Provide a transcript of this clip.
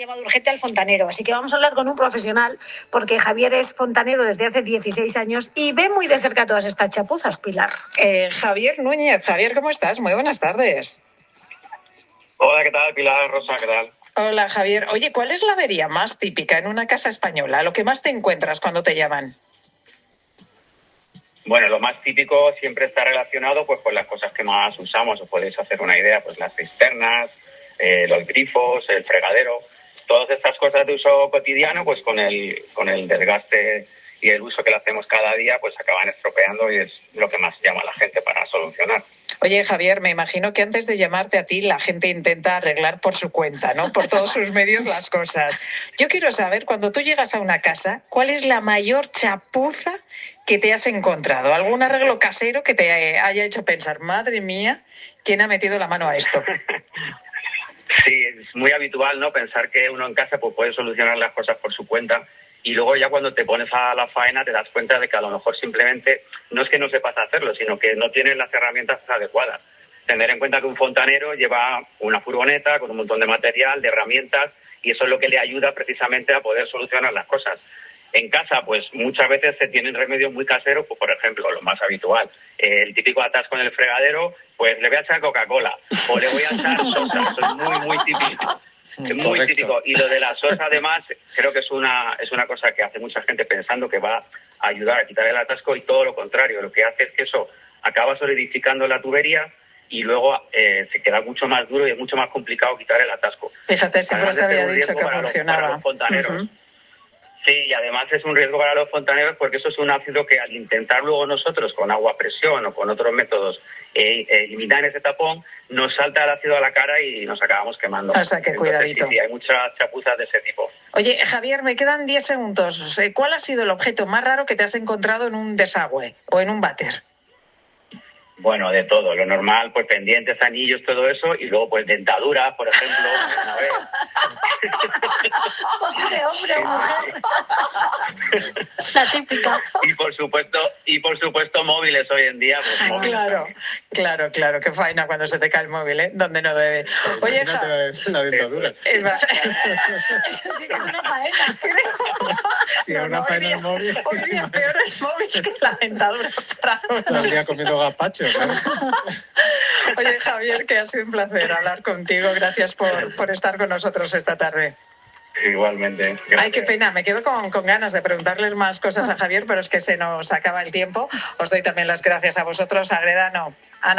llevado urgente al fontanero. Así que vamos a hablar con un profesional, porque Javier es fontanero desde hace 16 años y ve muy de cerca todas estas chapuzas, Pilar. Javier Núñez. Javier, ¿cómo estás? Muy buenas tardes. Hola, ¿qué tal? Pilar, Rosa, ¿qué tal? Hola, Javier. Oye, ¿cuál es la avería más típica en una casa española? Lo que más te encuentras cuando te llaman. Bueno, lo más típico siempre está relacionado pues con las cosas que más usamos. Os podéis hacer una idea, pues las cisternas, los grifos, el fregadero, todas estas cosas de uso cotidiano, pues con el desgaste y el uso que le hacemos cada día, pues acaban estropeando y es lo que más llama a la gente para solucionar. Oye, Javier, me imagino que antes de llamarte a ti, la gente intenta arreglar por su cuenta, ¿no? Por todos sus medios las cosas. Yo quiero saber, cuando tú llegas a una casa, ¿cuál es la mayor chapuza que te has encontrado? ¿Algún arreglo casero que te haya hecho pensar, madre mía, quién ha metido la mano a esto? Sí, es muy habitual, ¿no? Pensar que uno en casa pues puede solucionar las cosas por su cuenta y luego ya cuando te pones a la faena te das cuenta de que a lo mejor simplemente no es que no sepas hacerlo, sino que no tienes las herramientas adecuadas. Tener en cuenta que un fontanero lleva una furgoneta con un montón de material, de herramientas, y eso es lo que le ayuda precisamente a poder solucionar las cosas. En casa, pues muchas veces se tienen remedios muy caseros, pues por ejemplo, lo más habitual, el típico atasco en el fregadero, pues le voy a echar Coca-Cola o le voy a echar sosa, eso es muy típico. Es muy típico. Y lo de la sosa, además, creo que es una cosa que hace mucha gente pensando que va a ayudar a quitar el atasco y todo lo contrario. Lo que hace es que eso acaba solidificando la tubería y luego se queda mucho más duro y es mucho más complicado quitar el atasco. Fíjate, siempre se había dicho que funcionaba. Para los fontaneros. Sí, y además es un riesgo para los fontaneros porque eso es un ácido que al intentar luego nosotros con agua a presión o con otros métodos eliminar ese tapón, nos salta el ácido a la cara y nos acabamos quemando. O sea, que cuidadito. Sí, hay muchas chapuzas de ese tipo. Oye, Javier, me quedan 10 segundos. ¿Cuál ha sido el objeto más raro que te has encontrado en un desagüe o en un váter? Bueno, de todo. Lo normal, pues pendientes, anillos, todo eso. Y luego, pues dentaduras, por ejemplo. Una vez. Hombre, mujer. La típica. Y por supuesto, móviles hoy en día. Pues, Claro. Qué faena cuando se te cae el móvil, ¿eh? Donde no debe. Oye, la dentadura. Eso sí que es una faena. Si es una faena el móvil. Hoy día peor el móvil que la dentadura. Todo el día comiendo gazpacho, claro. Oye, Javier, que ha sido un placer hablar contigo. Gracias por estar con nosotros esta tarde. Igualmente. Gracias. Ay, qué pena. Me quedo con ganas de preguntarles más cosas a Javier, pero es que se nos acaba el tiempo. Os doy también las gracias a vosotros, a Greda, no.